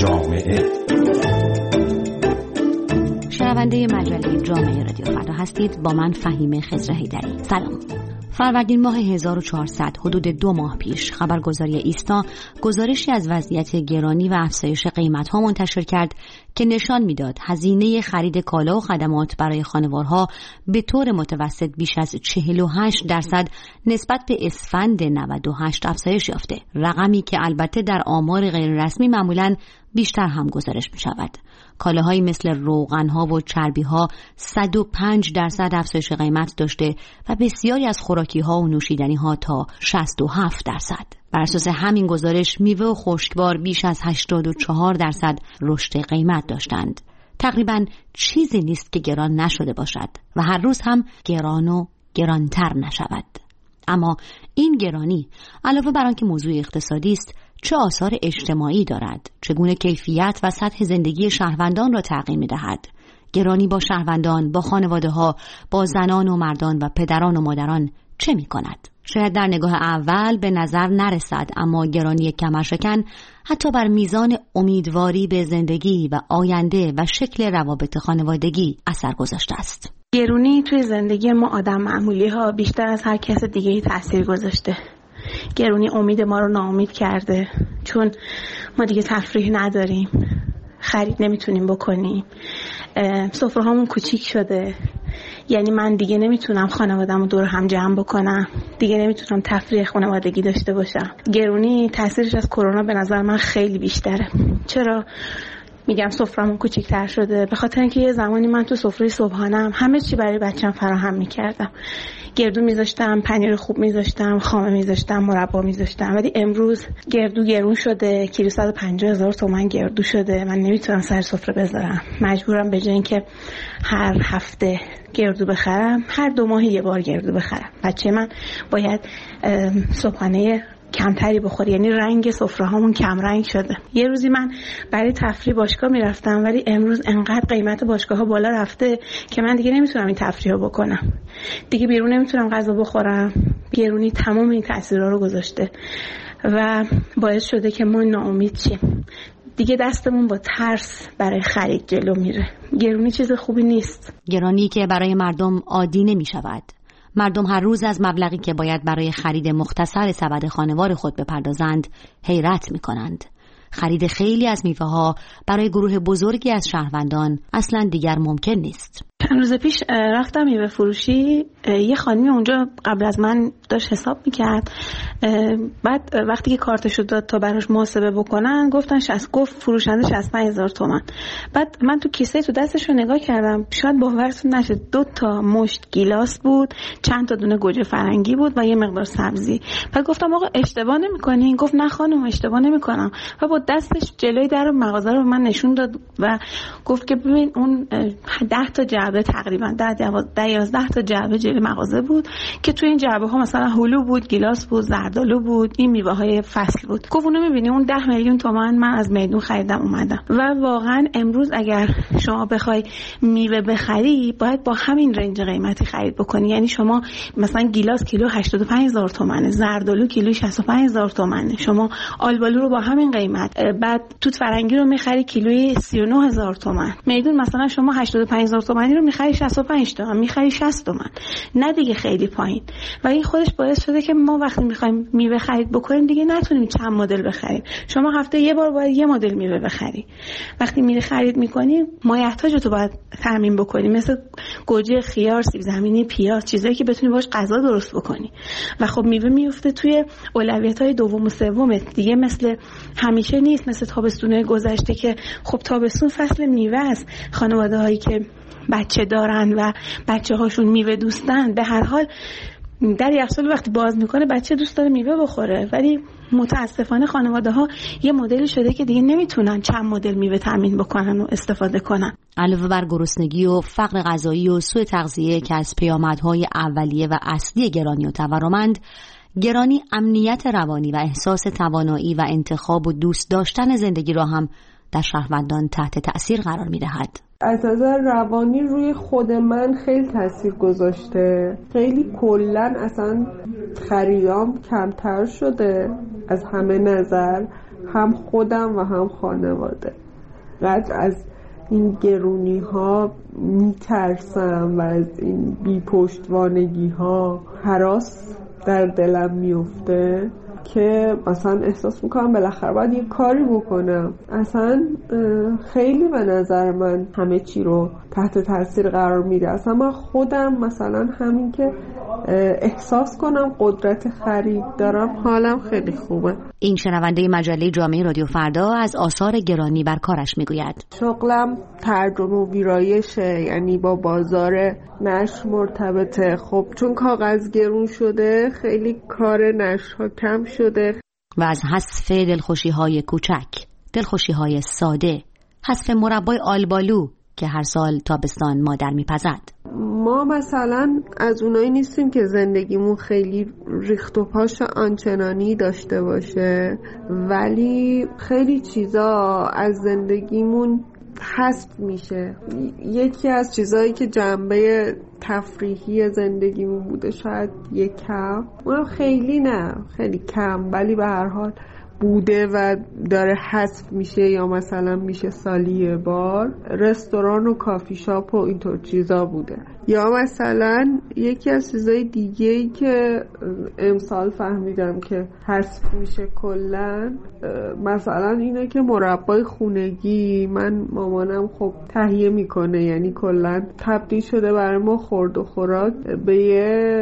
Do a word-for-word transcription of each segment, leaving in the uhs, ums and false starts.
جامعه. شنونده مجله جامعه رادیو فردا هستید با من فهیمه خضر حیدری. سلام. فروردین ماه هزار و چهارصد، حدود دو ماه پیش، خبرگزاری ایستا گزارشی از وضعیت گرانی و افزایش قیمت‌ها منتشر کرد که نشان می‌داد هزینه خرید کالا و خدمات برای خانوارها به طور متوسط بیش از چهل و هشت درصد نسبت به اسفند نود و هشت افزایش یافته، رقمی که البته در آمار غیررسمی معمولاً بیشتر هم گزارش می‌شود. کالاهایی مثل روغن‌ها و چربی‌ها صد و پنج درصد افزایش قیمت داشته و بسیاری از خوراکی‌ها و نوشیدنی‌ها تا شصت و هفت درصد. بر اساس همین گزارش میوه و خشکبار بیش از هشتاد و چهار درصد رشد قیمت داشتند. تقریباً چیزی نیست که گران نشده باشد و هر روز هم گران و گرانتر نشود. اما این گرانی علاوه بر آنکه موضوع اقتصادی است، چه آثار اجتماعی دارد؟ چگونه کیفیت و سطح زندگی شهروندان را تغییر می‌دهد؟ گرانی با شهروندان، با خانواده‌ها، با زنان و مردان و پدران و مادران چه می‌کند؟ شاید در نگاه اول به نظر نرسد، اما گرانی کمرشکن حتی بر میزان امیدواری به زندگی و آینده و شکل روابط خانوادگی اثر گذاشته است. گرانی توی زندگی ما آدم معمولی ها بیشتر از هر کس دیگه‌ای تأثیر گذاشته. گرانی امید ما رو ناامید کرده، چون ما دیگه تفریح نداریم، خرید نمیتونیم بکنیم، سفره هامون کوچیک شده. یعنی من دیگه نمیتونم خانواده‌مو رو دور هم جمع بکنم، دیگه نمیتونم تفریح خانوادگی داشته باشم. گرانی تاثیرش از کرونا به نظر من خیلی بیشتره. چرا میگم سفره‌مون کوچیک‌تر شده؟ به خاطر اینکه یه زمانی من تو سفره صبحانم همه چی برای بچه‌م فراهم می‌کردم. گردو میذاشتم، پنیر خوب میذاشتم، خامه میذاشتم، مربا میذاشتم. ولی امروز گردو گرون شده، کیلو صد و پنجاه هزار تومان گردو شده. من نمیتونم سر سفره بذارم. مجبورم به جای اینکه هر هفته گردو بخرم، هر دو ماه یه بار گردو بخرم. بچه من باید صبحانه کمتری بخوری، یعنی رنگ سفره هامون کم رنگ شده. یه روزی من برای تفریح باشگاه میرفتم، ولی امروز انقدر قیمت باشگاه ها بالا رفته که من دیگه نمیتونم این تفریح رو بکنم. دیگه بیرون نمیتونم غذا بخورم. گرونی تمام این تاثیرها رو گذاشته و باعث شده که ما ناامید شیم. دیگه دستمون با ترس برای خرید جلو میره. گرونی چیز خوبی نیست. گرانی که برای مردم عادی نمیشود. مردم هر روز از مبلغی که باید برای خرید مختصر سبد خانوار خود بپردازند حیرت می‌کنند. خرید خیلی از میوه‌ها برای گروه بزرگی از شهروندان اصلاً دیگر ممکن نیست. چند روز پیش رفتم میوه فروشی، یه خانمی اونجا قبل از من داشت حساب میکرد. بعد وقتی که کارتشو داد تا براش محاسبه بکنن، گفتن شصت گفت فروشنده شصت و پنج هزار تومان. بعد من تو کیسه تو دستشو نگاه کردم، شاید باورتون نشه دو تا مشت گیلاس بود، چند تا دونه گوجه فرنگی بود و یه مقدار سبزی. بعد گفتم آقا اشتباه نمی‌کنین؟ گفت نه خانم اشتباه نمی‌کنم. و با دستش جلوی در مغازه رو من نشون داد و گفت که ببین اون ده تا جعبه تقریبا ده یازده تا جعبه جلوی مغازه بود که تو این جعبه ها مثلا هلو بود، گیلاس بود، زردآلو بود، این میوه های فصل بود. گفت اونو میبینی اون ده میلیون تومان من از میدون خریدم اومدم. و واقعا امروز اگر شما بخوای میوه بخری باید با همین رنج قیمتی خرید بکنی. یعنی شما مثلا گیلاس کیلو هشتاد و پنج هزار تومانه، زردآلو کیلو شصت و پنج هزار تومانه، شما آلبالو رو با همین قیمت، بعد توت فرنگی رو میخری کیلویی سی و نه هزار تومان. میدون مثلا شما هشتاد و پنج هزار تومانی رو میخری شصت و پنج تومن، میخری شصت تومن، نه دیگه خیلی پایین. و این خودش باعث شده که ما وقتی میخوایم میوه خرید بکنیم دیگه نتونیم چند مدل بخریم. شما هفته یه بار باید یه مدل میوه بخری. وقتی میوه خرید میکنیم مایحتاجتو باید تامین بکنی، مثل گوجه، خیار، سیب زمینی، پیاز، چیزایی که بتونی باش غذا درست بکنی. و خب میوه میفته توی اولویت‌های دوم و سوم دیگه، مثل همیشه نیست، مثل تابستون گذشته که خب تابستون فصل میوه است. خانواده‌هایی که بچه دارن و بچه هاشون میوه دوستن، به هر حال در یخچال وقتی باز میکنه بچه دوست داره میوه بخوره. ولی متاسفانه خانواده ها یه مدلی شده که دیگه نمیتونن چند مدل میوه تامین بکنن و استفاده کنن. علاوه بر گرسنگی و فقر غذایی و سوء تغذیه که از پیامدهای اولیه و اصلی گرانی و تورمند، گرانی امنیت روانی و احساس توانایی و انتخاب و دوست داشتن زندگی را هم در شهروندان تحت تأثیر قرار می‌دهد. از نظر روانی روی خود من خیلی تأثیر گذاشته. خیلی کلاً اصلا خریدام کمتر شده از همه نظر هم خودم و هم خانواده. قدر از این گرونی ها میترسم و از این بی پشتوانگی ها هراس در دلم میفته که مثلا احساس میکنم بالاخره باید یه کاری بکنم. اصلا خیلی به نظر من همه چی رو تحت تاثیر قرار میده. اصلا من خودم مثلا همین که احساس کنم قدرت خرید دارم حالم خیلی خوبه. این شنونده مجله جامعه رادیو فردا از آثار گرانی بر کارش میگوید. شغلم ترجمه و ویرایشه، یعنی با بازار نشر مرتبطه. خب چون کاغذ گرون شده خیلی کار نشرها کم شده و از حذف دلخوشی‌های کوچک، دلخوشی‌های ساده، حذف مربای آلبالو که هر سال تابستان مادر میپزد. ما مثلا از اونایی نیستیم که زندگیمون خیلی ریخت و پاش آنچنانی داشته باشه، ولی خیلی چیزا از زندگیمون حذف میشه. یکی از چیزایی که جنبه تفریحی زندگیمون بوده شاید یک کم، اونم خیلی نه خیلی کم، ولی به هر حال بوده و داره حذف میشه، یا مثلا میشه سالی یه بار رستوران و کافی شاپ و اینطور چیزا بوده. یا مثلا یکی از چیزای دیگه ای که امسال فهمیدم که حذف میشه کلن، مثلا اینه که مربای خونگی من مامانم خب تهیه میکنه، یعنی کلن تبدیل شده برای ما خورد و خوراک به یه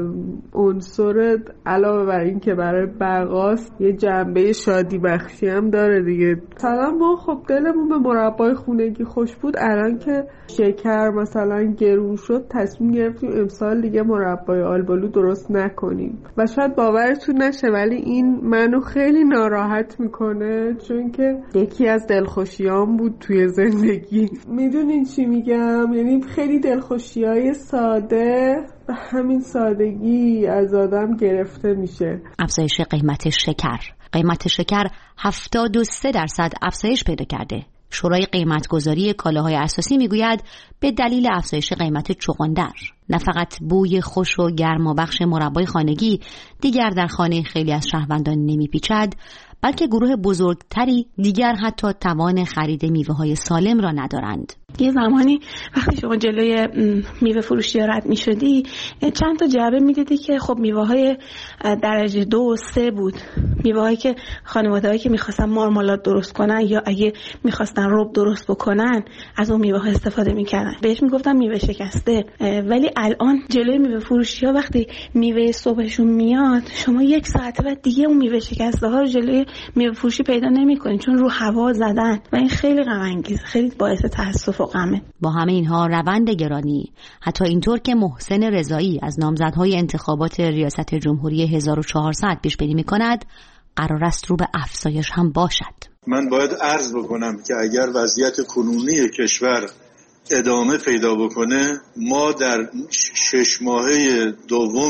عنصر علاوه بر این که برای بقاست یه جنبه شادی بخشی هم داره دیگه. مثلا ما خب دلمون به مربای خونگی خوش بود، الان که شکر مثلا گرون شد تصمیم گرفتیم امسال دیگه مربای آلبالو درست نکنیم و شاید باورتون نشه ولی این منو خیلی ناراحت میکنه، چون که یکی از دلخوشیام بود توی زندگی. میدونین چی میگم؟ یعنی خیلی دلخوشیای ساده به همین سادگی از آدم گرفته میشه. افزایش قیمت شکر. قیمت شکر هفتاد و سه درصد افزایش پیدا کرده. شورای قیمتگذاری کالاهای اساسی میگوید به دلیل افزایش قیمت چغندر نه فقط بوی خوش و گرمابخش مربای خانگی دیگر در خانه خیلی از شهروندان نمیپیچد، بلکه گروه بزرگتری دیگر حتی توان خرید میوه‌های سالم را ندارند. یه زمانی وقتی شما جلوی میوه فروشی رد می شدی چند تا جعبه می دیدی که خب میوه های درجه دو و سه بود، میوه هایی که خانواده هایی که می خواستن مارمالاد درست کنن یا اگه می خواستن رب درست بکنن از اون میوه ها استفاده می کردن، بهش می گفتن میوه شکسته. ولی الان جلوی میوه فروشی ها وقتی میوه صبحشون میاد شما یک ساعت بعد دیگه اون میوه شکسته ها رو جلوی میوه فروشی پیدا نمی کنید، چون رو هوا زدن و این خیلی غم انگیزه، خیلی باعث تأسف. با همه اینها روند گرانی حتی اینطور که محسن رضایی از نامزدهای انتخابات ریاست جمهوری هزار و چهارصد پیش بینی می‌کند قرار است رو به افزایش هم باشد. من باید عرض بکنم که اگر وضعیت کنونی کشور ادامه پیدا بکنه ما در شش ماهه دوم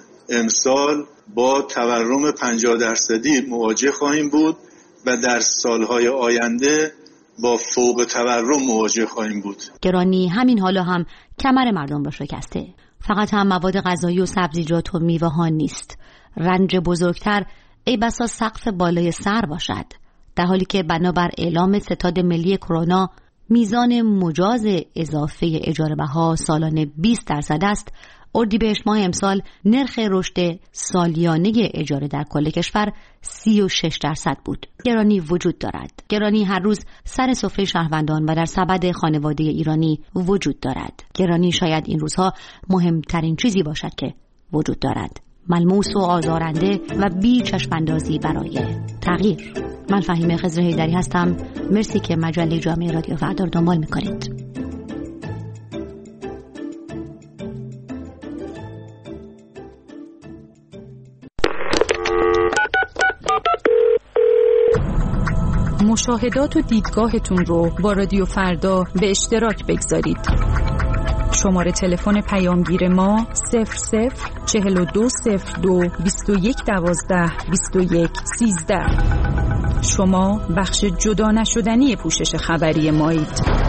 امسال با تورم پنجاه درصدی مواجه خواهیم بود و در سالهای آینده با فوق تورم مواجه خواهیم بود. گرانی همین حالا هم کمر مردم را شکسته. فقط هم مواد غذایی و سبزیجات و میوه ها نیست. رنج بزرگتر ای بسا سقف بالای سر باشد، در حالی که بنابر اعلام ستاد ملی کرونا میزان مجاز اضافه اجاره بها سالانه بیست درصد است. اردیبهشت ماه امسال نرخ رشد سالیانه اجاره در کل کشور سی و شش درصد بود. گرانی وجود دارد. گرانی هر روز سر سفره شهروندان و در سبد خانواده ایرانی وجود دارد. گرانی شاید این روزها مهمترین چیزی باشد که وجود دارد. ملموس و آزارنده و بی چشماندازی برای تغییر. من فهیمه خضر حیدری هستم. مرسی که مجله جامعه رادیو فردا رو دنبال می‌کنید. مشاهدات و دیدگاهتون رو با رادیو فردا به اشتراک بگذارید. شماره تلفن پیامگیر ما صفر صفر چهل و دو صفر دو بیست و یک دوازده بیست و یک سیزده. شما بخش جدا نشدنی پوشش خبری مایید.